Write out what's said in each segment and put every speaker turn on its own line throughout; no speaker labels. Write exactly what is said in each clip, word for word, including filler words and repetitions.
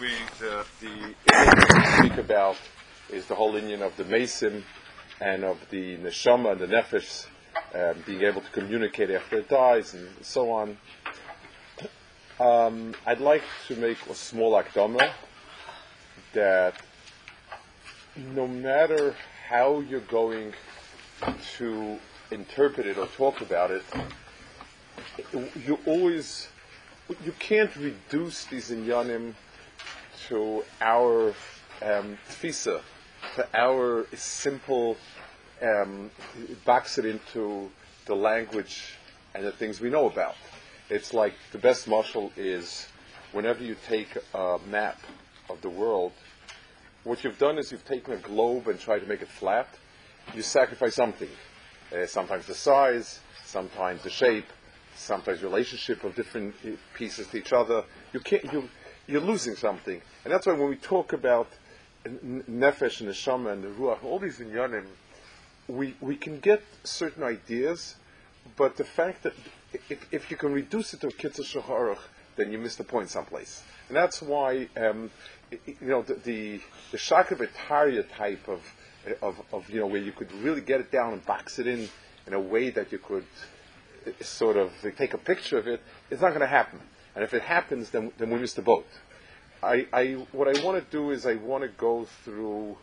we the the that we speak about is the whole union of the Mesim and of the Neshama and the Nefesh um, being able to communicate after it dies and so on. Um, I'd like to make a small akdama that no matter how you're going to interpret it or talk about it, you always, you can't reduce these inyanim to our um, tfisa, to our simple, um, box it into the language and the things we know about. It's like the best marshal is whenever you take a map of the world, what you've done is you've taken a globe and tried to make it flat. You sacrifice something. Uh, sometimes the size, sometimes the shape, sometimes relationship of different pieces to each other. You can't. You, you're losing something, and that's why when we talk about nefesh and neshama and the ruach, all these inyanim, we we can get certain ideas, but the fact that if, if you can reduce it to a kitzur shaharach, then you miss the point someplace, and that's why um, you know the the, the shakavitarya type of, of of you know where you could really get it down and box it in in a way that you could sort of take a picture of it. It's not going to happen, and if it happens, then then we miss the boat. I, I what I want to do is I want to go through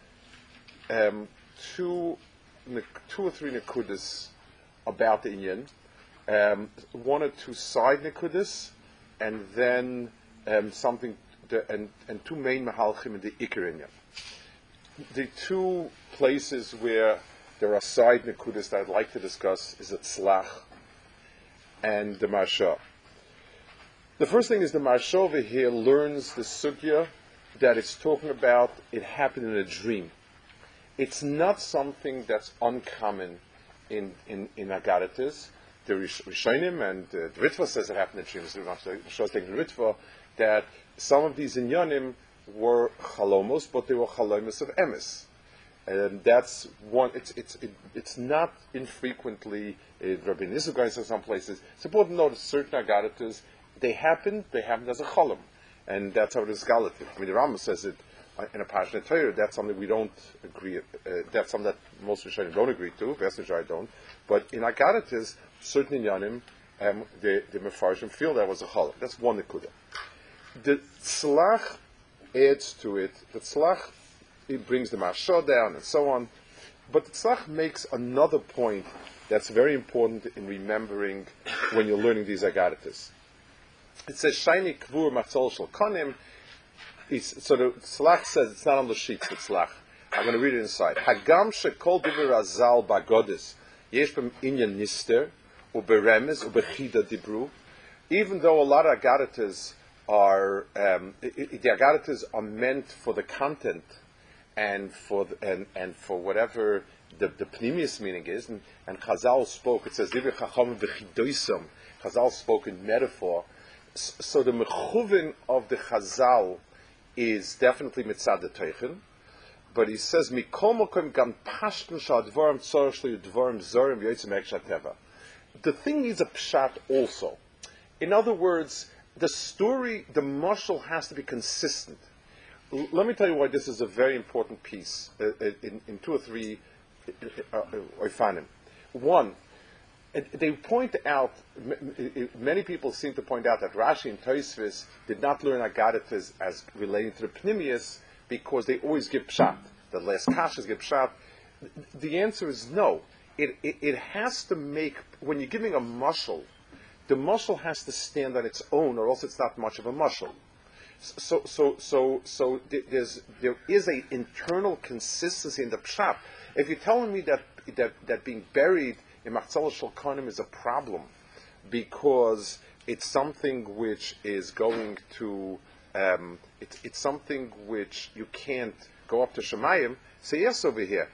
um, two two or three nekudas about the inyan, um, one or two side nekudas, and then um, something the, and and two main mahalchim in the ikar inyan. The two places where there are side nekudas that I'd like to discuss is the tzlach and the marsha. The first thing is the marsha over here learns the sugya that it's talking about. It happened in a dream. It's not something that's uncommon in in in Agaritas. The Rishonim and uh, the Ritva says it happened in dreams. The Marsha is taking the Ritva that some of these inyanim were chalomos, but they were chalomos of emes. And that's one. It's it's it, it's not infrequently. Uh, Rabbi Nissugai says some places. It's important to know that certain agaritas they happened. They happened as a cholom, and that's how it is galativ. I mean, the Rambam says it in a passionate Torah. That's something we don't agree. Uh, that's something that most Rishonim don't agree to. Best I don't. But in agaritas, certain inyanim, um, the the mefarshim feel that was a cholom. That's one nekuda. The tzlach adds to it. The tzlach, it brings the marsha down and so on. But the tzlach makes another point that's very important in remembering when you're learning these agaritas. It says, Shayni kvur matzol shel konim. So the tzlach says, it's not on the sheets, the tzlach. I'm going to read it inside. Hagam shekol diver azal bagodis yesh b'm inyan nister uberemez ubechida dibru. Even though a lot of agaritas are, um, it, it, the agaritas are meant for the content and for the, and and for whatever the the pnimius meaning is, and, and Chazal spoke. It says Divrei Chacham v'chidoisam. Chazal spoke in metaphor. So, so the mechuvin of the Chazal is definitely mitzad the teichen, but he says mikol mokom gam pashten shadvarim tzorach shli dvarim zorim yotzim ekshateva. The thing needs a pshat also. In other words, the story, the mashal has to be consistent. L- let me tell you why this is a very important piece uh, in, in two or three oifanim. Uh, One, they point out, m- many people seem to point out that Rashi and Tosfos did not learn Agaritas as relating to the Pnimius because they always give pshat. The last kashas give pshat. The answer is no. It, it, it has to make, when you're giving a mashal, the mashal has to stand on its own, or else it's not much of a mashal. So, so, so, so there's there is a internal consistency in the pshat. If you're telling me that that, that being buried in Machzal Shel Konim is a problem because it's something which is going to, um, it's it's something which you can't go up to Shemayim. Say yes over here.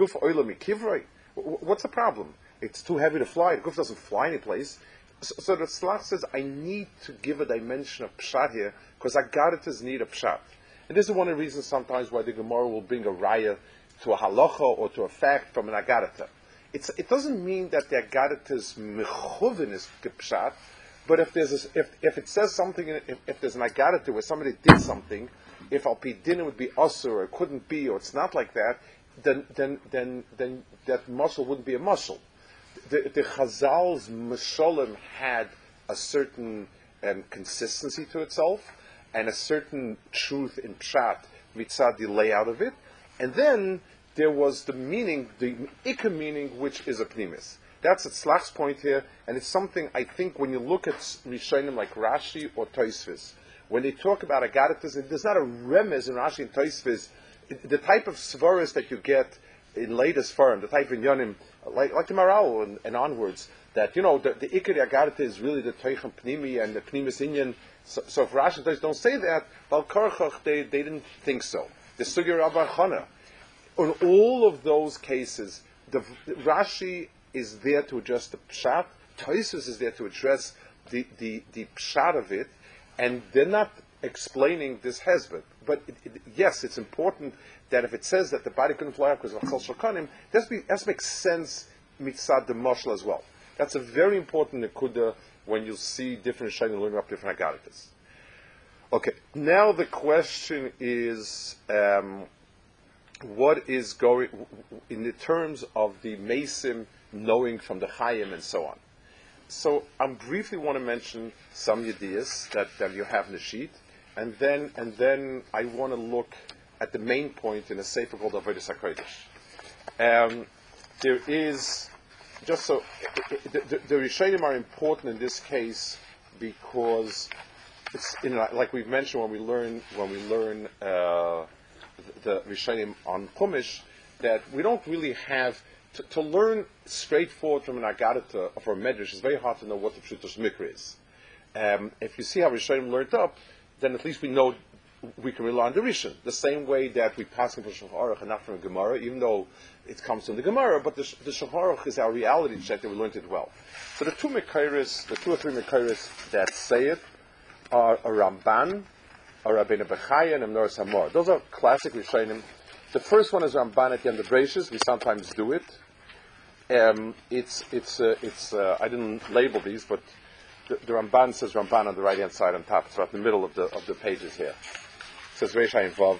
What's the problem? It's too heavy to fly. The guf doesn't fly any place. So, so the Tzlach says, I need to give a dimension of pshat here, because agaritas need a pshat. And this is one of the reasons sometimes why the Gemara will bring a raya to a halacha or to a fact from an agarita. It's, it doesn't mean that the agarita's mechuvin is pshat, But if there's a, if if it says something, in it, if, if there's an agarata where somebody did something, if al pi din it would be asur, or it couldn't be, or it's not like that, then then then then that muscle wouldn't be a muscle. The the Chazal's mashalim had a certain um, consistency to itself and a certain truth in pshat mitzad the layout of it, and then there was the meaning, the ikka meaning, which is a pnimis. That's at Slach's point here, and it's something I think when you look at Rishonim like Rashi or Tosfos, when they talk about agaritas, there's not a remez in Rashi and Tosfos. The type of svaras that you get in latest form, the type of yonim, like like the Maral and, and onwards, that you know the, the ikari agarita is really the toichem pnimi and the pnimis inyan. So, so if Rashi and Tosfos don't say that, Bal Korchach, they they didn't think so. The Sugya Rabban Chana. In all of those cases, the, the Rashi is there to address the pshat. Tosfos is there to address the, the, the pshat of it, and they're not explaining this hezbollah. But it, it, yes, it's important that if it says that the body couldn't fly out because of Chol Shokanim, that has makes sense mitzad the moshel as well. That's a very important nekuda when you see different shayim learning up different agaritas. Okay, now the question is, um, what is going in the terms of the mesim knowing from the Chayim and so on. So I briefly want to mention some ideas that, that you have in the sheet, and then and then I want to look at the main point in a sefer called Avodas HaKodesh. Um, there is just so the, the, the Rishonim are important in this case because it's you know, like we've mentioned when we learn when we learn uh, the, the Rishonim on Chumash, that we don't really have To, to learn straightforward from an Agadata or from a Medrash is very hard to know what the Pshutos Mikra is. Um, if you see how Rishonim learned up, then at least we know we can rely on the Rishon. The same way that we pass from Shulchan Aruch and not from a Gemara, even though it comes from the Gemara, but the, the Shulchan Aruch is our reality check that we learned it well. So the two Mekairis, the two or three Mekairis that say it are a Ramban, a Rabbeinu Bechaya, and a Menor Samor. Those are classic Rishonim. The first one is Ramban at the end of Breishis. We sometimes do it. Um, it's it's uh, it's. Uh, I didn't label these, but the, the Ramban says Ramban on the right hand side on top. It's right in the middle of the of the pages here. It says Reish Ayin Vav.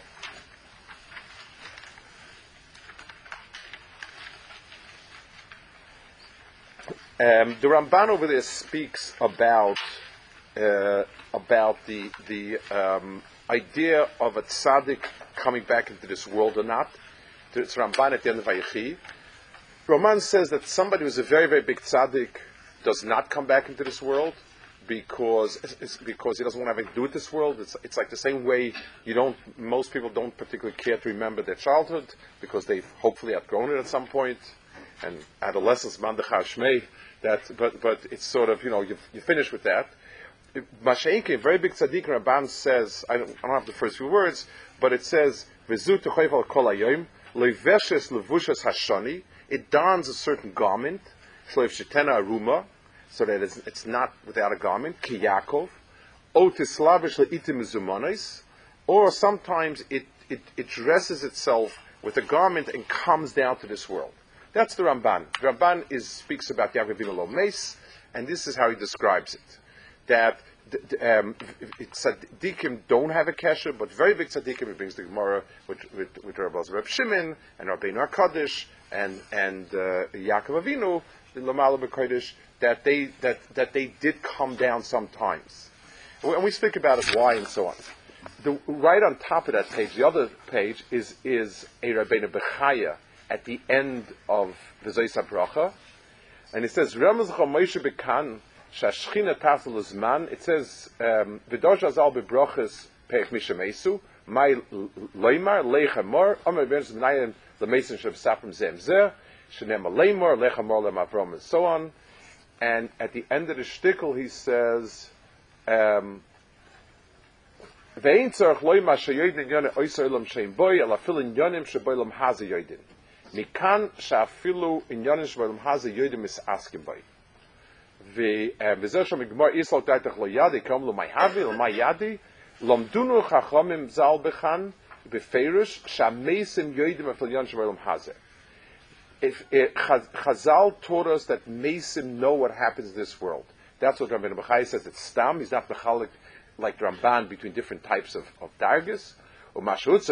Um, the Ramban over there speaks about uh, about the the um, idea of a tzaddik coming back into this world or not. It's Ramban at the end of Vayechi. Ramban says that somebody who's a very, very big tzaddik does not come back into this world because it's because he doesn't want to have anything to do with this world. It's it's like the same way you don't. Most people don't particularly care to remember their childhood because they've hopefully outgrown it at some point. And adolescence, mandachar shmei. That, but but it's sort of you know you you finish with that. Masha'inke, very big tzaddik, Ramban says, I don't, I don't have the first few words, but it says, V'zu tuchayv al kol hayom, leiveshes levushas hashani, it dons a certain garment, shloiv shetena aruma, so that it's, it's not without a garment, ki Yaakov, o tislavish le'itim mizumonis, or sometimes it, it, it dresses itself with a garment and comes down to this world. That's the Ramban. The Ramban is, speaks about Yaakov Avinu lo meis, and this is how he describes it. That um, tzaddikim don't have a kesher, but very big tzaddikim. He brings the Gemara with with, with Rabbi Shimon and Rabbeinu HaKadosh and and uh, Yaakov Avinu, the Lamala B'Kodesh, that they that that they did come down sometimes, and we speak about it why and so on. The, right on top of that page, the other page is is a Rabbeinu Bechaya at the end of the Zois HaBracha, and it says Ramaz Moshe Bekan. Shashchina tasel uzman. It says v'dosh azal bebroches peich mishamesu. My leimar lechamor. Omer versus menayim lemesin sheb saprim zem zeh. Shenem leimar lechamor lemavrom and so on. And at the end of the shtickle, he says ve'ein tzarich leimar sheyoydin yone oisar elam sheim boy alafilin yonim sheboilam haze yoydin. Mikan shafilu in yonim sheboilam haze yoydin mis askim boy. V'zeh Gemara Yisrael Taitach Lo Yadi Kam Lo Mayhavi Lo Mayadi Lomdunu Chachamim Zal Bechan Beferish Shamesim Yoidim Afilyan Shavarim Hazeh. If Chazal taught us that Mesim know what happens in this world, That's what Rabbeinu Bechai says. It's stam. He's not mechalik like Ramban between different types of, of dargis. And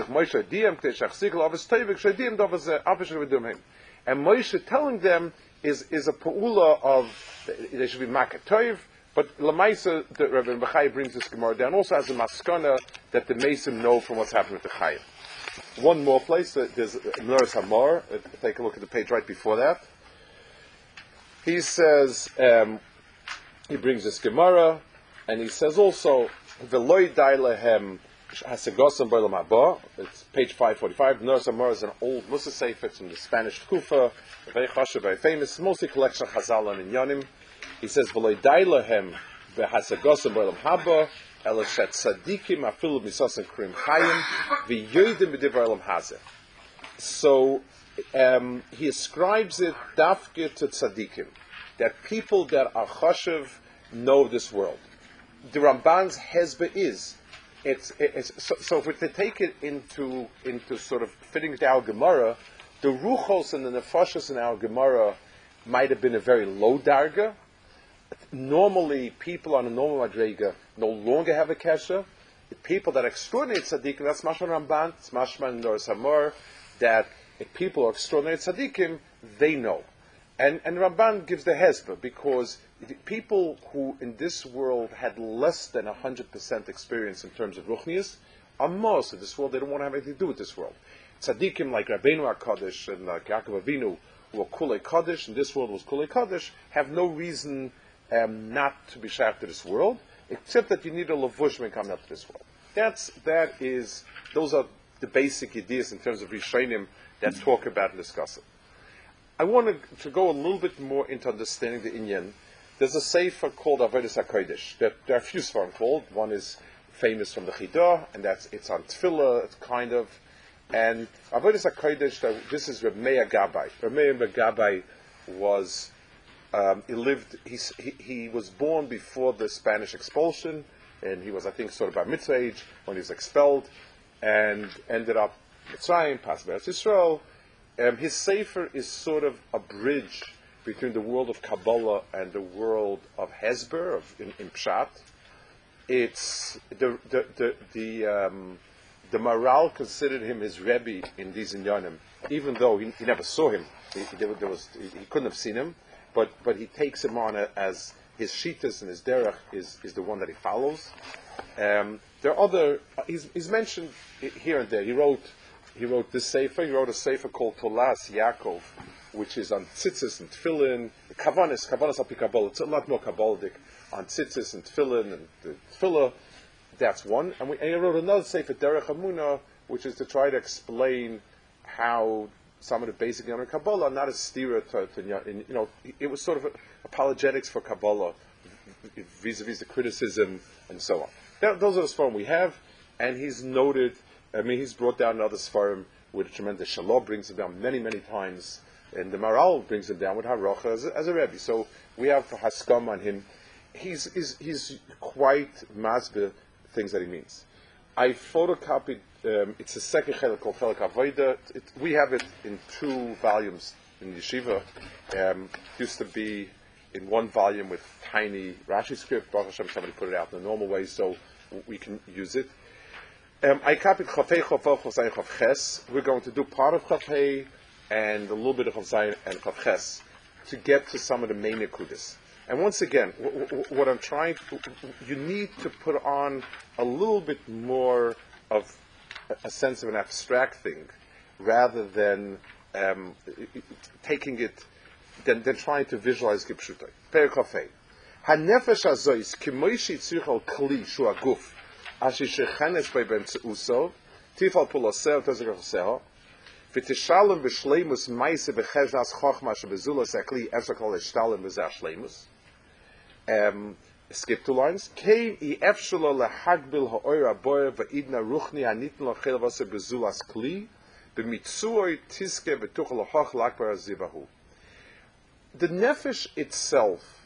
Moshe telling them is, is a pa'ula of, they should be makatoiv, but Lamaisa, the Rabbeinu Bechai brings this Gemara down also as a maskana that the Mesim know from what's happening with the Chayiv. One more place, uh, there's Menorah Hamor, uh, take a look at the page right before that. He says, um, he brings this Gemara, and he says also, V'loi dai lehem hasegosam b'olam haba. It's page five forty-five. Menorah Hamor is an old Musa Sefer, it's from the Spanish Kufa, very chashuv, very famous, mostly collection of Chazal and Inyanim. He says, V'loi dai lehem hasegosam b'olam haba, ela shet tzadikim afilu misasim krim chayim v'yodim b'divrei olam hazeh. So, um, he ascribes it dafke to tzadikim, that people that are chashuv know this world. The Ramban's hezbeh is, it's, it's so, so if we take it into into sort of fitting to our Gemara, the ruchos and the nefashos in our Gemara might have been a very low darga. Normally, people on a normal madrega no longer have a kesha. The people that are extraordinary tzaddikim, that's mashma Ramban, it's mashma in Menorah Hamor, that if people are extraordinary tzaddikim, they know. And and Ramban gives the hezbah, because the people who in this world had less than one hundred percent experience in terms of ruchnius are most of this world. They don't want to have anything to do with this world. Tzaddikim like Rabbeinu HaKadosh and like Yaakov Avinu, who are Kulei Kaddish, and this world was Kulei Kaddish, have no reason um, not to be shaykh to this world, except that you need a lavush when coming up to this world. That's, that is, those are the basic ideas in terms of Rishonim that talk about and discuss it. I want to, to go a little bit more into understanding the Inyan. There's a sefer called Avodas HaKodesh. There, there are a few sefarim called. One is famous from the Chidah, and that's it's on Tefillah, it's kind of. And Avodas HaKodesh, this is Reb Meir Gabbai. Reb Meir Gabbai was, um, he lived, he, he, he was born before the Spanish expulsion, and he was, I think, sort of by mitzvah age when he was expelled, and ended up Mitzrayim, passed by Eretz Yisrael. Um, his sefer is sort of a bridge between the world of Kabbalah and the world of Hezber, of in, in Pshat. It's the the the the, um, the Maral considered him his Rebbe in these Inyanim, even though he, he never saw him. He, there, there was he, he couldn't have seen him, but but he takes him on a, as his Shitas and his Derech is is the one that he follows. Um, there are other. He's, he's mentioned here and there. He wrote. He wrote this sefer. He wrote a sefer called Tolas Yaakov, which is on tzitzis and tefillin. Kavanis, Kavanis api Kabbalah. It's a lot more Kabbalic on tzitzis and tefillin and the tefillah. That's one. And, we, and he wrote another sefer, Derech Hamuna, which is to try to explain how some of the basic Yom Kabbalah are not as stira to, to, you know, it was sort of apologetics for Kabbalah vis-a-vis the criticism and so on. That, those are the sfarim we have, and he's noted. I mean, he's brought down another Sfarim with a tremendous Shalom, brings him down many, many times, and the Maral brings him down with Harocha as, as a Rebbe. So we have Haskam on him. He's, he's, he's quite masbeh things that he means. I photocopied, um, it's a second chelik called Chelik Avoda. It, we have it in two volumes in Yeshiva. Um, it used to be in one volume with tiny Rashi script. Baruch Hashem, somebody put it out in the normal way, so we can use it. Um, I copied Chafei, Chafel, Chafzayin, Chavches. We're going to do part of Chafei and a little bit of Chavzayin and Chavches to get to some of the main Nekudas. And once again, w- w- what I'm trying to, you need to put on a little bit more of a, a sense of an abstract thing rather than um, taking it, than, than trying to visualize Gipshutai. Per Chafei. HaNefesh HaZois, Kimoishi Tzirchal Kli Shu Aguf, Ashi shechenes by b'mtzeusov, tifal pulosev tezekoseo, v'tishalem b'shleimus ma'ase b'cheznas chochma shebezulas akli efshakol eshtalem b'zeh shleimus. Um, skip two lines. Kein I efshalo lehagbil ha'oira boyer v'idna ruchni ha'nitn lo chel v'ase bezulas kli, b'mitzuoi tiske v'tuchel hoch lakbar zivahu. The nefesh itself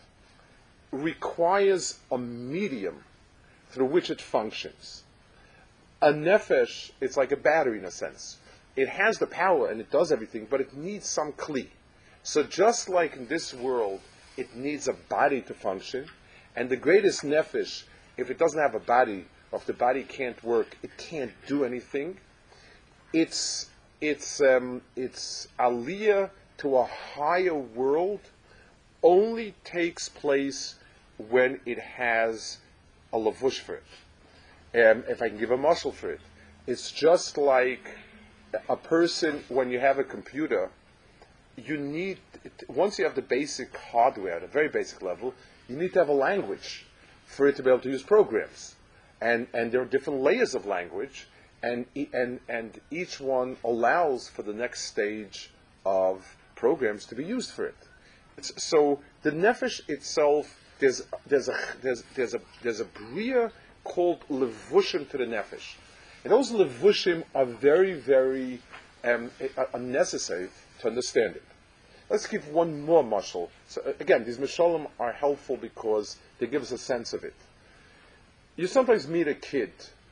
requires a medium through which it functions. A nefesh, it's like a battery in a sense. It has the power and it does everything, but it needs some kli. So just like in this world, it needs a body to function, And the greatest nefesh, if it doesn't have a body, or if the body can't work, it can't do anything. It's it's um, it's aliyah to a higher world only takes place when it has a lavush for it. Um, if I can give a muscle for it, it's just like a person when you have a computer. You need, once you have the basic hardware at a very basic level, you need to have a language for it to be able to use programs. And and there are different layers of language, and and and each one allows for the next stage of programs to be used for it. It's, so the nefesh itself, there's there's a there's there's a there's a bria called levushim to the nefesh, and those levushim are very very um, unnecessary to understand it. Let's give one more mashal. So uh, again, these mashalim are helpful because they give us a sense of it. You sometimes meet a kid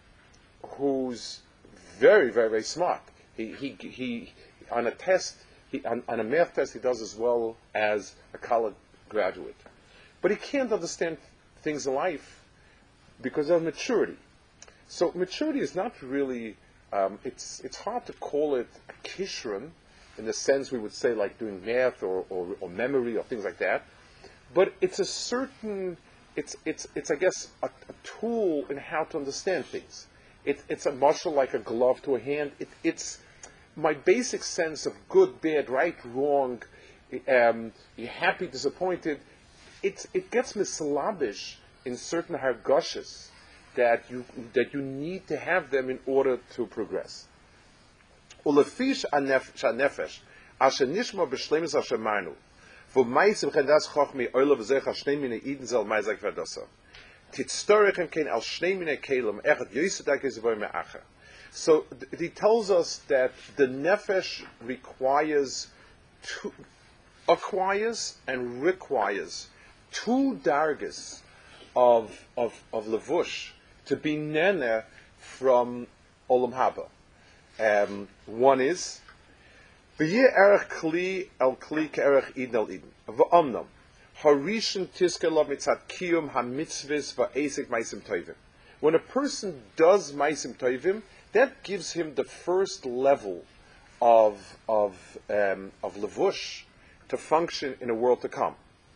who's very, very, very smart. He, he, he on a test, he, on, on a math test, he does as well as a college graduate. But he can't understand things in life because of maturity. So maturity is not really, um, it's, it's hard to call it a kishron, in the sense we would say like doing math or, or, or memory or things like that. But it's a certain, it's, it's, it's I guess, a, a tool in how to understand things. It, it's a muscle like a glove to a hand. It, it's my basic sense of good, bad, right, wrong, um, you're happy, disappointed. It's, it gets mislabish in certain hargushes that you, that you need to have them in order to progress. Ulefish anefesh, asher nishma b'shleimus asher manu, wo meisim chen das chochmi oile v'zech ha-shnei mine iden zel meizak v'adosa. Titztorichem kein al shnei mine kelim, echat yoisedak yizvoy me'acha. So th- he tells us that the nefesh requires, two, acquires and requires two dargas of, of, of levush to be nene from olam haba. Um, one is v'yeh erech kli el kli ke'erech iden el iden v'omnam harishon tizkelov mitzad kiyum hamitzvahs va'esek maisim tovim. When a person does maisim tovim, that gives him the first level of of um, of levush to function in a world to come.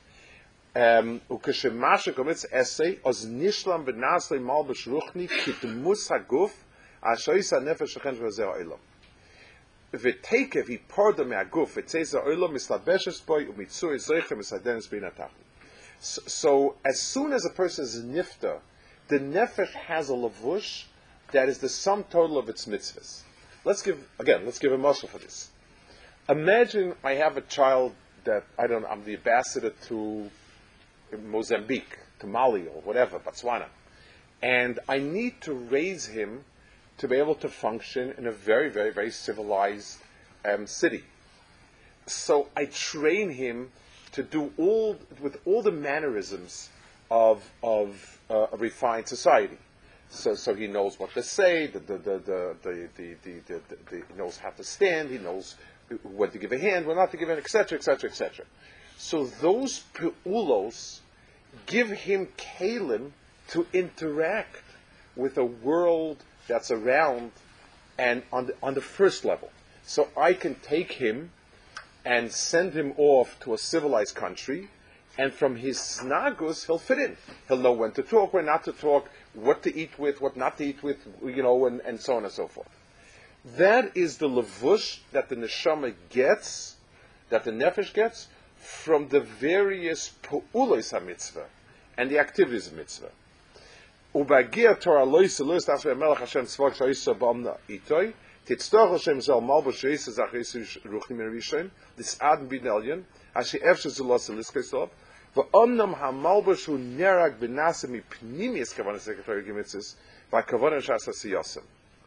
Ukeshemashe komitz essay os nishlam b'naslei malbish ruchni kitmus haguf. V'teikev he poured them aguf. It says oilam mislabeshes boy umitzui zeichem misadenis b'inatach. So as soon as a person is nifta, the nefesh has a lavush that is the sum total of its mitzvahs. Let's give again. Let's give a mashal for this. Imagine I have a child that I don't know. I'm the ambassador to Mozambique, to Mali or whatever, Botswana, and I need to raise him to be able to function in a very, very, very civilized um, city. So I train him to do all, with all the mannerisms of, of uh, a refined society. So, so he knows what to say, the, the, the, the, the, the, the, the, the, he knows how to stand, he knows when to give a hand, when not to give an, et cetera, et cetera, et cetera. So those peulos give him kalim to interact with a world that's around and on the, on the first level. So I can take him and send him off to a civilized country, and from his snagus, he'll fit in. He'll know when to talk, when not to talk, what to eat with, what not to eat with, you know, and, and so on and so forth. That is the levush that the neshama gets, that the nefesh gets, from the various pu'ulos ha-mitzvah and the activities of mitzvah. Ubagia Torah lois lois after Melech Hashem tzvok shayisa b'amna itoy titztoch Hashem zal malbus shayisa zachis ruchim rishon this adn bin elyon ashi efshe zulos liskesov v'omnam hamalbus hu nerag b'nasa mi pnimis kavanas secretary gimitzis v'kavanas shasa siyasem.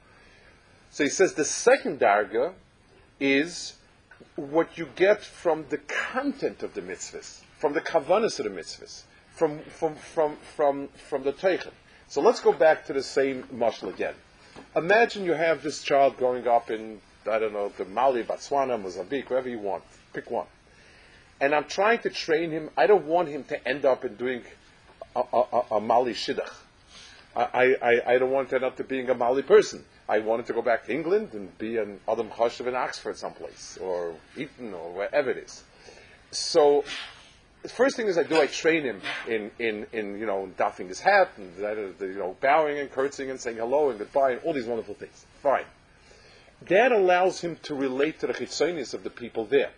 So he says the second darga is what you get from the content of the mitzvahs, from the kavanas of the mitzvahs, from from from from from the teichen. So let's go back to the same mashal again. Imagine you have this child growing up in, I don't know, the Mali, Botswana, Mozambique, wherever you want. Pick one. And I'm trying to train him. I don't want him to end up in doing a, a, a Mali shidduch. I, I, I don't want to end up to being a Mali person. I wanted to go back to England and be an Adam Chashav in Oxford someplace, or Eton, or wherever it is. So, the first thing is I do, I train him in, in, in you know, doffing his hat, and you know, bowing and curtsying and saying hello and goodbye, and all these wonderful things. Fine. That allows him to relate to the chitzonius of the people there.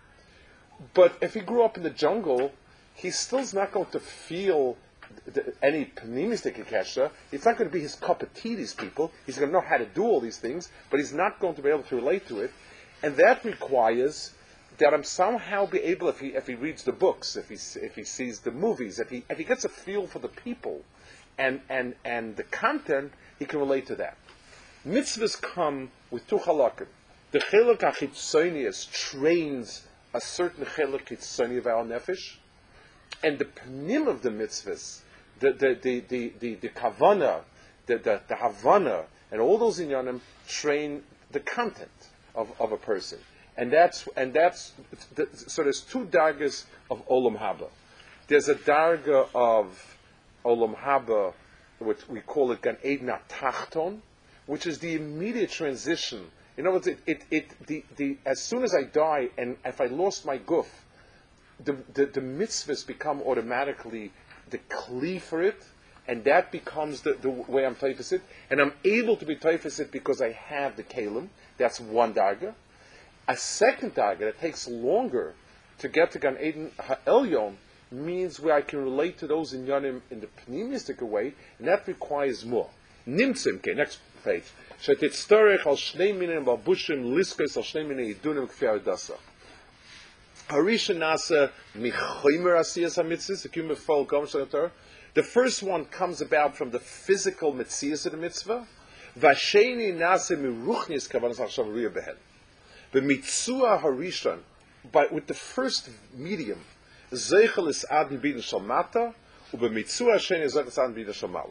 But if he grew up in the jungle, he still's not going to feel the, any panimistic kesha. It's not going to be his cup of tea, these people. He's going to know how to do all these things, but he's not going to be able to relate to it. And that requires that I'm somehow be able, if he if he reads the books, if he if he sees the movies, if he if he gets a feel for the people and and, and the content, he can relate to that. Mitzvahs come with two halakim. The chelak hachitzonius trains a certain chelak hitzoni of our nefesh, and the pnim of the mitzvahs, the the the the the, the kavana, the, the the havana, and all those inyanim train the content of, of a person, and that's and that's the, so there's two dargas of olam haba. There's a darga of olam haba, which we call it gan eden tachton, which is the immediate transition. In other words, it, it, it the, the as soon as I die and if I lost my guf, the, the, the mitzvahs become automatically the kli for it, and that becomes the, the way I'm taifas it, and I'm able to be taifas it because I have the kalim. That's one darga. A second darga that takes longer to get to Gan Eden Ha'elyon means where I can relate to those in Yanim in the pneumistic way, and that requires more. Nimtzim, okay, next page. Shetitztorech al shnei minen babushim liskos al shnei minen yidunim kfi adasa. Harisha nasa michoimer asiyas hamitzvahs akum befol gam shalatar. The first one comes about from the physical mitzvahs of the mitzvah. Vasheni nasa miruchnis kavanas achshav riyah behen. B'mitzua harishon, but with the first medium, zeichel is adin b'idin shalmata, u'b'mitzua sheni zeichel is adin b'idin shalmal.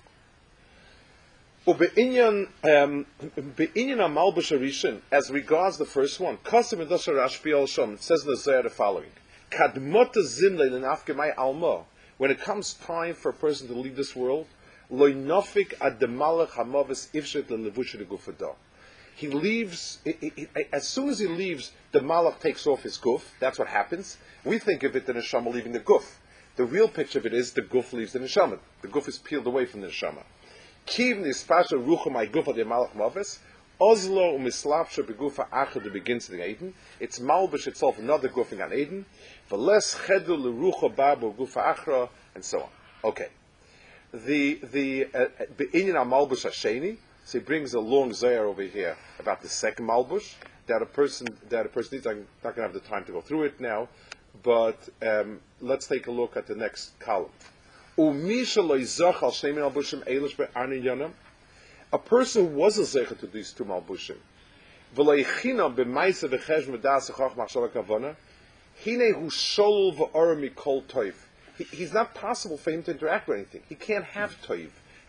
U'be'inyan be'inyan amalbush harishon, as regards the first one, kasim edosha rashbi al shom, it says in the Zohar the following: kadmota zimle lenafkemai alma. When it comes time for a person to leave this world, loy nofik ad demalach hamavis ifshet lelevush legufado. He leaves, it, it, it, as soon as he leaves, the malach takes off his guf. That's what happens. We think of it, the neshama leaving the guf. The real picture of it is the guf leaves the neshama. The guf is peeled away from the neshama. Kiv nispasha rucha my guf ad malach mavis. Ozlo umislapsha begufa achad begins in Eden. It's malbish itself another guf in Gan Eden. V'les chedu lerucha babu gufa achra, and so on. Okay. The the be'inyan uh, malbish hasheni. So he brings a long zayar over here about the second malbush that a person that a person needs. I'm not going to have the time to go through it now, but um, let's take a look at the next column. A person who was a zecher to these two malbushim, he's not possible for him to interact with anything. He can't have toiv.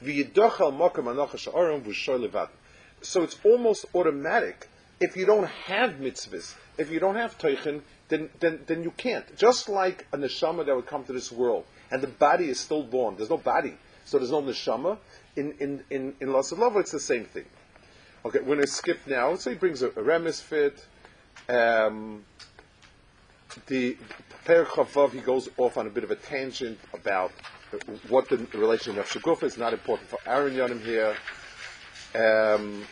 So it's almost automatic. If you don't have mitzvahs, if you don't have teichen, then, then then you can't. Just like a neshama that would come to this world, and the body is still born. There's no body, so there's no neshama. In in in in Lass of Love, it's the same thing. Okay, we're going to skip now. So he brings a, a remes fit. Um, the Per Chavav, he goes off on a bit of a tangent about what the relation of Shaguf is. Not important for Aaron Yonim here. Um,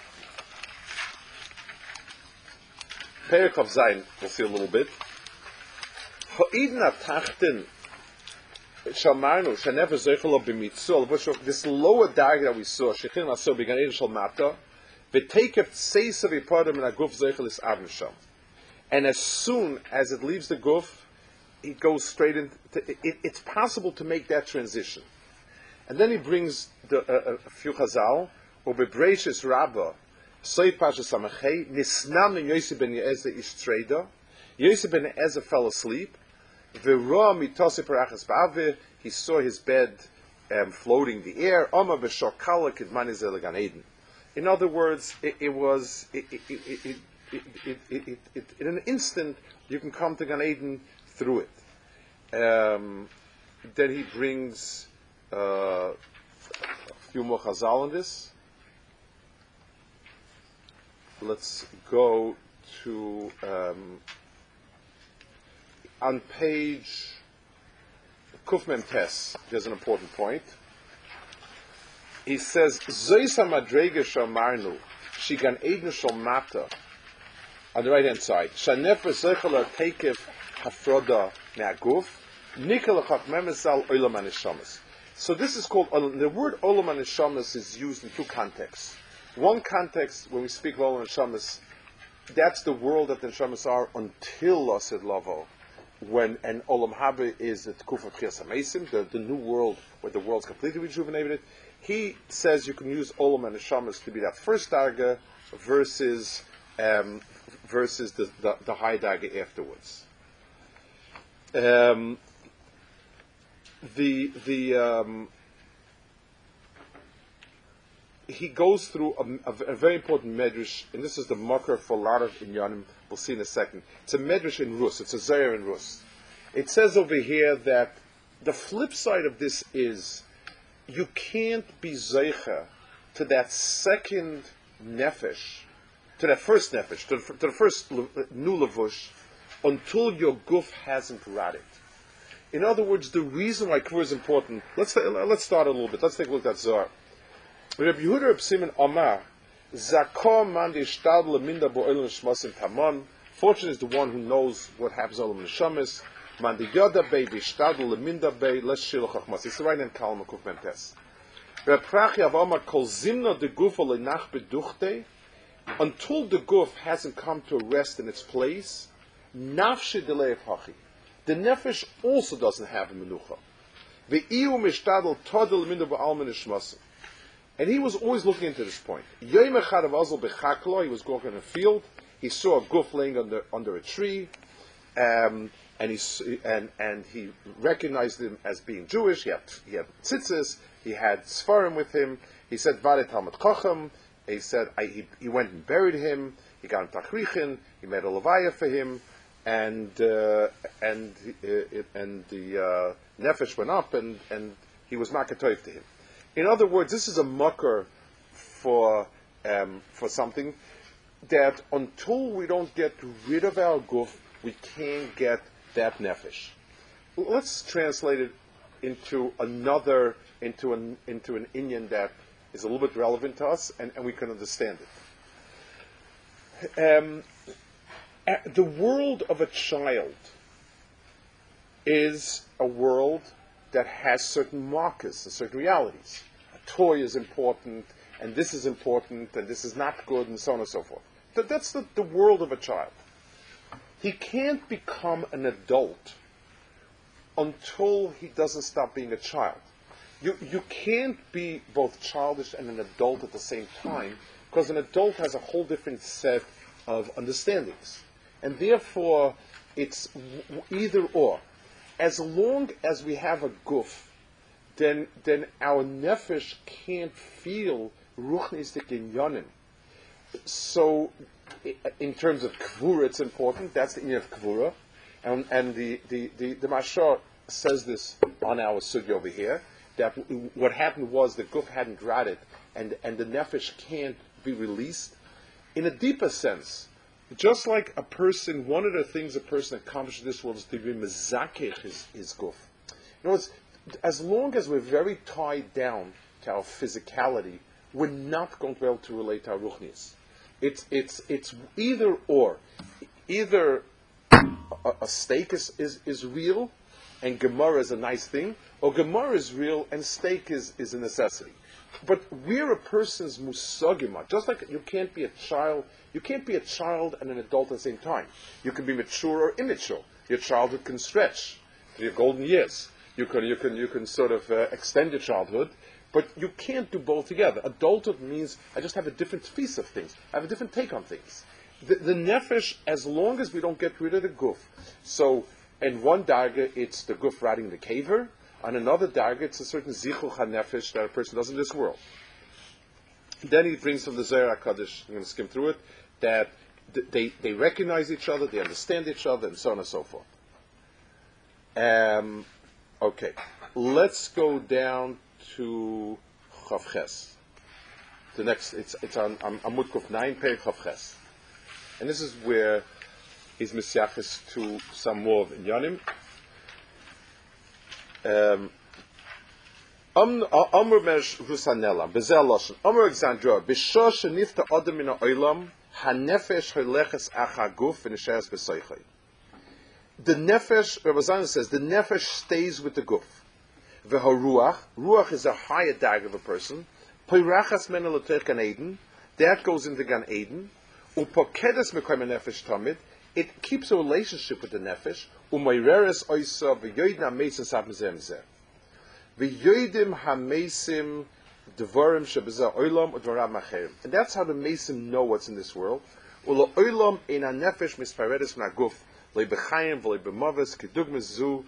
Perikov Zayin, we'll see a little bit. Ha'idin atachtin shamarnu shenever zeichel b'mitzul. This lower darg that we saw, shechin aso began eden shalmata, v'teikef tseisa v'pardim in aguf zeichel is avim sham. And as soon as it leaves the guf, it goes straight into. It, it's possible to make that transition. And then he brings the, uh, a few chazal, Ubebreishis Rabbah, Soy Pasha Samachei, Nisnam and Yosef ben Yezer Ishtreda. Yosef ben Yezer fell asleep. V'roa mitose parachas ba'aveh, he saw his bed um, floating in the air. Oma b'shokala kidman ezel Gan Eden. In other words, it, it was, it, it, it, it, it, it, it, it, in an instant, you can come to Gan Eden through it. Um, then he brings uh, a few more chazal on this. Let's go to um, on page Kuf Mem Tes. There's an important point. He says, "Zoisa madrege shamarnu shigan eden shalmata." On the right hand side, "Shanefesh zeichel tekev hafroda ne'aguf nikel chachmemesal olam haneshamas." So this is called the word olam haneshamas is used in two contexts. One context, when we speak of olam haneshamas, that's the world that the neshamas are until Lasid Lavo, when and olam haba is the Tkufa Tchias HaMeisim, the the new world where the world's completely rejuvenated. He says you can use olam haneshamas to be that first darga versus um, versus the, the, the high darga afterwards. Um, the the um, he goes through a, a, a very important medrash, and this is the makar for a lot of inyanim. We'll see in a second. It's a medrash in Rus. It's a zayir in Rus. It says over here that the flip side of this is you can't be zeicha to that second nefesh, to that first nefesh, to the, to the first new levush, until your guf hasn't rotted. In other words, the reason why kvur is important. Let's let's start a little bit. Let's take a look at Zohar. Reb Yehuda Reb Simon Amar, Zakor man dishtad leminda bo'olam neshmasim tamon. Fortune is the one who knows what happens to olam neshamis. Man diyoda bei dishtad leminda bei leshil chachmas. It's right in Kalma Kuf Mem Tes. Reb Prachi Amar kol zimna de gufa lenach beduchte. Until the guf hasn't come to rest in its place, nafshi delei hachi. The nefesh also doesn't have a menucha. Ve'iu mishtadel todel leminda bo'olam neshmasim. And he was always looking into this point. Yom echad avazal bechaklo, he was walking in a field. He saw a guf laying under under a tree, um, and he and and he recognized him as being Jewish. He had he had tzitzis. He had sfarim with him. He said Vare Talmud Chacham. He said I, he he went and buried him. He got him tachrichin. He made a levaya for him, and uh, and uh, it, and the uh, nefesh went up, and and he was makatoif to him. In other words, this is a makar for um, for something that until we don't get rid of our guf, we can't get that nefesh. Let's translate it into another, into an into an inyan that is a little bit relevant to us, and, and we can understand it. Um, the world of a child is a world that has certain markers and certain realities. A toy is important, and this is important, and this is not good, and so on and so forth. But that's the, the world of a child. He can't become an adult until he doesn't stop being a child. You, you can't be both childish and an adult at the same time, because an adult has a whole different set of understandings. And therefore, it's either or. As long as we have a guf, then then our nefesh can't feel ruchnistik inyanim. So, in terms of kvura, it's important. That's the inyan of kvura, and and the the the, the Mashar says this on our sugya over here, that what happened was the guf hadn't rotted, and and the nefesh can't be released. In a deeper sense, just like a person, one of the things a person accomplishes in this world is to be mezakech his, his guf. In other words, as long as we're very tied down to our physicality, we're not going to be able to relate to our ruchnius. It's it's it's either or. Either a, a steak is, is, is real and Gemara is a nice thing, or Gemara is real and steak is, is a necessity. But we're a person's musagima. Just like you can't be a child, you can't be a child and an adult at the same time. You can be mature or immature. Your childhood can stretch to your golden years. You can you can you can sort of uh, extend your childhood, but you can't do both together. Adulthood means I just have a different piece of things. I have a different take on things. The, the nefesh, as long as we don't get rid of the guf. So, in one darga, it's the guf rotting the caver. On another darga, it's a certain zichuch hanefesh that a person does in this world. Then he brings from the Zohar HaKadosh, I'm going to skim through it, that th- they, they recognize each other, they understand each other, and so on and so forth. Um, okay, let's go down to Chavches. The next, it's it's on Amud Kuf nine, Perek Chavches, and this is where he's misyaches to some more of Inyanim. Um, Amr Mesh Rusanella, Bezel Loshen, Amr Alexandra, Bishor Shenifta Adam in Oilam, Hanefesh Holeches Achaguf v'Nisheres B'Soichai. The nefesh, Rabbi Zayman says, the nefesh stays with the guf. V'haruach, ruach is a higher dag of a person. Poirachas men elotech Gan Eden, that goes into Gan Eden. Upokedes mekoym nefesh tamid, it keeps a relationship with the nefesh. Umayreres oisa v'yoydim hamesim sab mezeh mezeh. V'yoydim hamesim devarim shebezeh oilam udvaram macherim. And that's how the mesim know what's in this world. Ulo oilam ein hanefesh misparedes min haguf. And so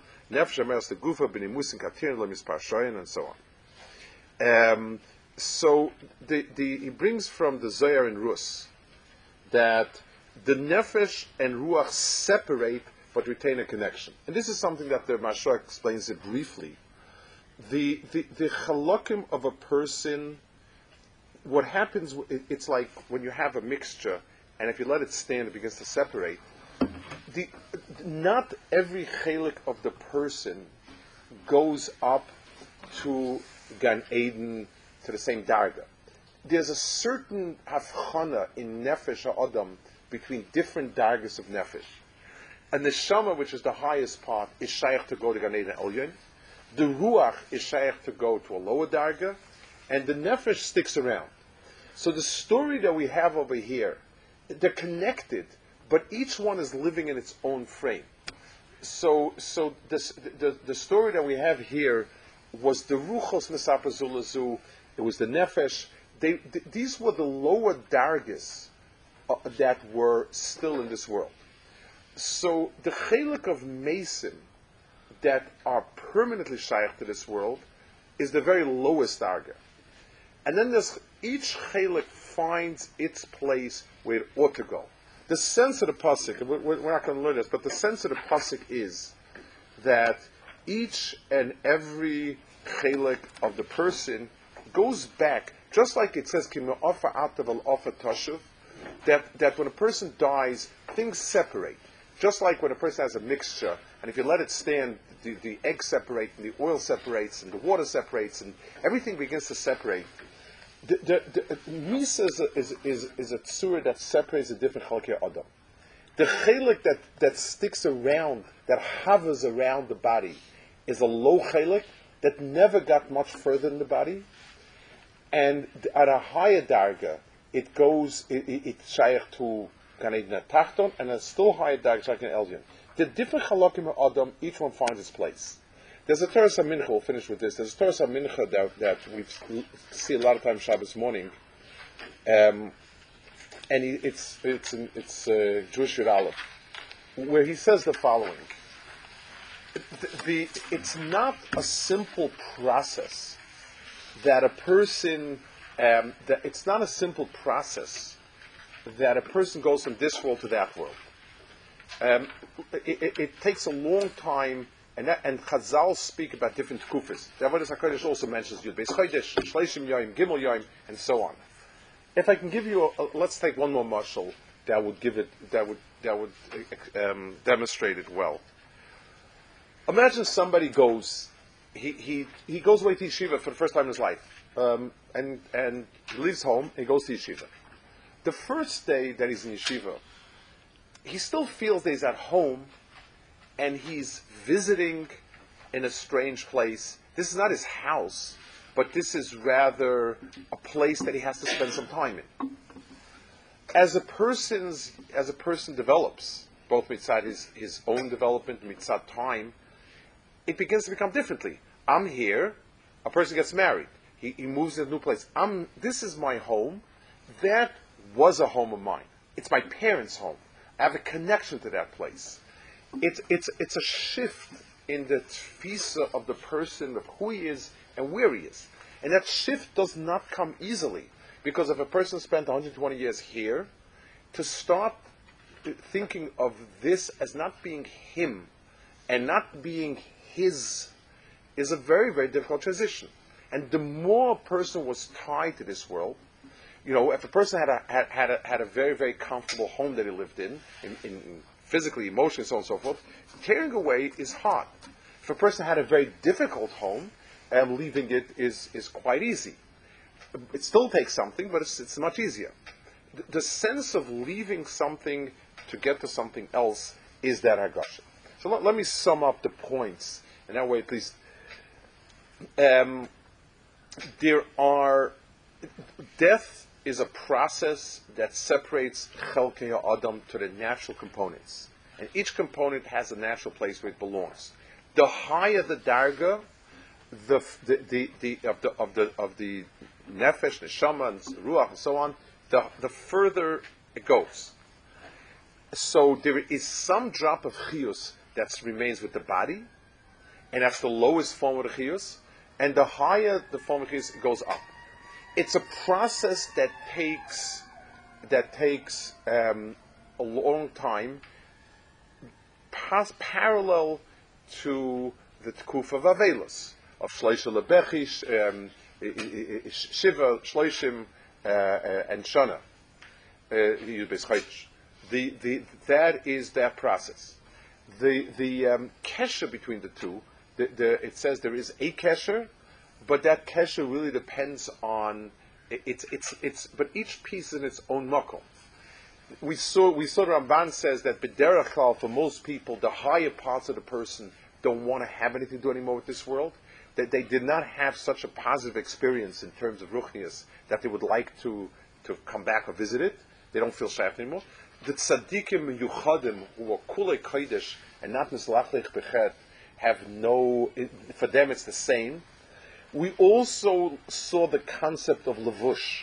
on. Um, so the, the, he brings from the Zohar in Rus that the nefesh and ruach separate but retain a connection. And this is something that the Mashra explains it briefly. The the, the chalakim of a person, what happens, it, it's like when you have a mixture, and if you let it stand, it begins to separate. The, not every chelik of the person goes up to Gan Eden, to the same darga. There's a certain havchana in nefesh ha'adam between different dargas of nefesh. And the neshama, which is the highest part, is shaykh to go to Gan Eden Elyon. The ruach is shaykh to go to a lower darga, and the nefesh sticks around. So the story that we have over here, they're connected, but each one is living in its own frame. So, so this, the the story that we have here was the ruchos mesapazulazu. It was the nefesh. They, th- these were the lower dargis uh, that were still in this world. So the chelik of mesim that are permanently shaykh to this world is the very lowest darga. And then there's each chelik finds its place where it ought to go. The sense of the pasuk, we're, we're not going to learn this, but the sense of the pasuk is that each and every chelik of the person goes back, just like it says, that, that when a person dies, things separate. Just like when a person has a mixture, and if you let it stand, the, the egg separates, and the oil separates, and the water separates, and everything begins to separate. The, the, the, Misa is a, is, is, is a tzura that separates the different chalkei adam. The chelik that, that sticks around, that hovers around the body, is a low chelik that never got much further in the body. And at a higher darga, it goes, it, it, it's shaykh to Gan Eden Tachton, and a still higher darga, shaykh in Elyon. The different chalakim of adam, each one finds its place. There's a Torah Mincha, we'll finish with this. There's a Torah Mincha that, that we see a lot of times Shabbos morning. Um, and he, it's it's an, it's uh, Jewish Yud Aleph, where he says the following. The, the, it's not a simple process that a person, um, that it's not a simple process that a person goes from this world to that world. Um, it, it, it takes a long time. And, that, and Chazal speak about different kufas. The Avodas HaKodesh also mentions Yud Beis Chodesh, Shleishim Yom, Gimel Yom, and so on. If I can give you, a, a, let's take one more mashal that would give it, that would that would um, demonstrate it well. Imagine somebody goes, he he he goes away to yeshiva for the first time in his life, um, and and he leaves home. He goes to yeshiva. The first day that he's in yeshiva, he still feels that he's at home. And he's visiting in a strange place. This is not his house, but this is rather a place that he has to spend some time in. As a person's, as a person develops, both mitzad his, his own development, mitzad time, it begins to become differently. I'm here. A person gets married. He, he moves to a new place. I'm. This is my home. That was a home of mine. It's my parents' home. I have a connection to that place. It's it's it's a shift in the tfisa of the person, of who he is and where he is. And that shift does not come easily, because if a person spent one hundred twenty years here, to start thinking of this as not being him and not being his is a very, very difficult transition. And the more a person was tied to this world, you know, if a person had a had, had a had a very, very comfortable home that he lived in, in, in, in physically, emotionally, so on and so forth, tearing away is hard. If a person had a very difficult home, um, leaving it is, is quite easy. It still takes something, but it's, it's much easier. The, the sense of leaving something to get to something else is that hagasha. So let, let me sum up the points, and that way at least um, there are death is a process that separates Chelkei Ha'adam to the natural components. And each component has a natural place where it belongs. The higher the darga, the the the, the of the of the of the nefesh, neshama, and ruach, and so on, the the further it goes. So there is some drop of chiyus that remains with the body, and that's the lowest form of the chiyus, and the higher the form of chiyus goes up. It's a process that takes that takes um, a long time, pas- parallel to the Tkufa of Avelos, of Shloisha Lebechish, um, Shiva, Shloishim, uh, uh, and Shana. Uh, the, the, that is that process. The the um, kesher between the two, the, the, it says there is a kesher, but that kesher really depends on it's it's it's. But each piece in its own makom. We saw we saw the Ramban says that b'derech klal, for most people, the higher parts of the person don't want to have anything to do anymore with this world. That they did not have such a positive experience in terms of ruchnius that they would like to to come back or visit it. They don't feel shaykh anymore. The tzaddikim yuchadim who are kulei kodesh and not mislachlich bechet have no. For them, it's the same. We also saw the concept of levush.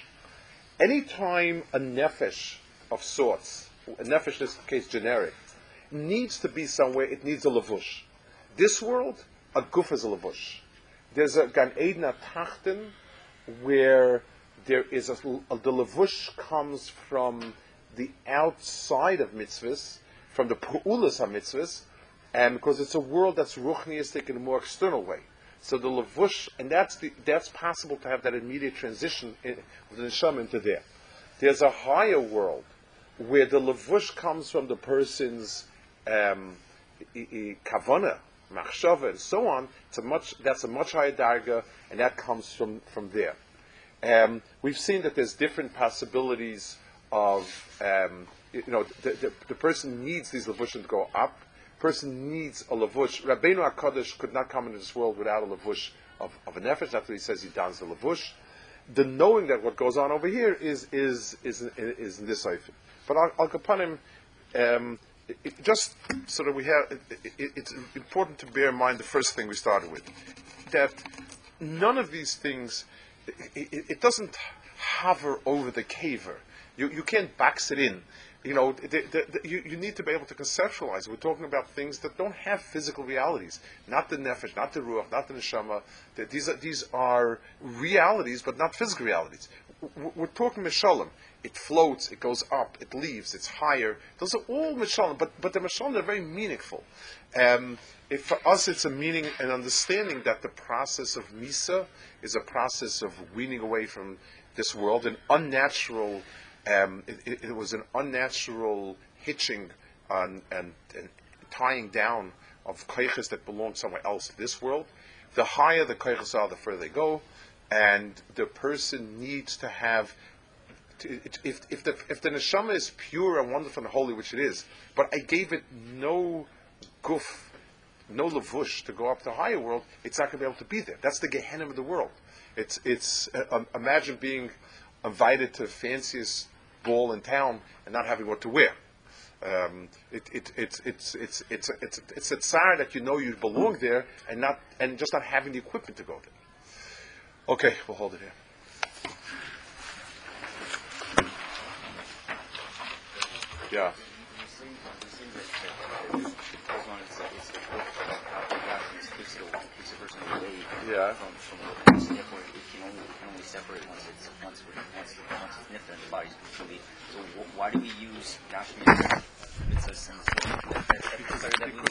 Anytime a nefesh of sorts, a nefesh in this case generic, needs to be somewhere, it needs a levush. This world, a guf is a levush. There's a Gan Eden Tachten where there is a, a the levush comes from the outside of mitzvahs, from the pu'ulas of mitzvahs, and because it's a world that's ruchniistic in a more external way. So the levush, and that's the, that's possible to have that immediate transition in, of the neshama into there. There's a higher world where the levush comes from the person's um, kavana, machshava, and so on. It's a much that's a much higher darga, and that comes from from there. Um, we've seen that there's different possibilities of um, you know the, the, the person needs these levushim to go up. Person needs a levush. Rabbeinu HaKadosh could not come into this world without a levush of, of a nefesh. That's what he says he dons the levush. The knowing that what goes on over here is is is is, is in this sefer. But Al, Al Kapanim, um, it, it just so that we have, it, it, it's important to bear in mind the first thing we started with, that none of these things, it, it, it doesn't hover over the caver. You you can't box it in. You know, the, the, the, you, you need to be able to conceptualize. We're talking about things that don't have physical realities. Not the nefesh, not the ruach, not the neshama. The, these, are, these are realities, but not physical realities. We're talking mishalom. It floats, it goes up, it leaves, it's higher. Those are all mishalom, but, but the mishalom are very meaningful. Um, if for us it's a meaning and understanding that the process of misa is a process of weaning away from this world, an unnatural Um, it, it, it was an unnatural hitching on, and, and tying down of koiches that belong somewhere else in this world. The higher the koiches are, the further they go, and the person needs to have. To, if, if the if the neshama is pure and wonderful and holy, which it is, but I gave it no guf, no levush to go up to the higher world, it's not going to be able to be there. That's the Gehenna of the world. It's it's uh, um, imagine being invited to the fanciest ball in town and not having what to wear. Um, it, it, it's it's it's it's it's it's a tsar that you know you belong there and not and just not having the equipment to go there. Okay, we'll hold it here. Yeah. Yeah. From, from the so therefore it can only, it can only separate once it's once once once it's nifta and the body's completely. So why do we use Gashmi? It says because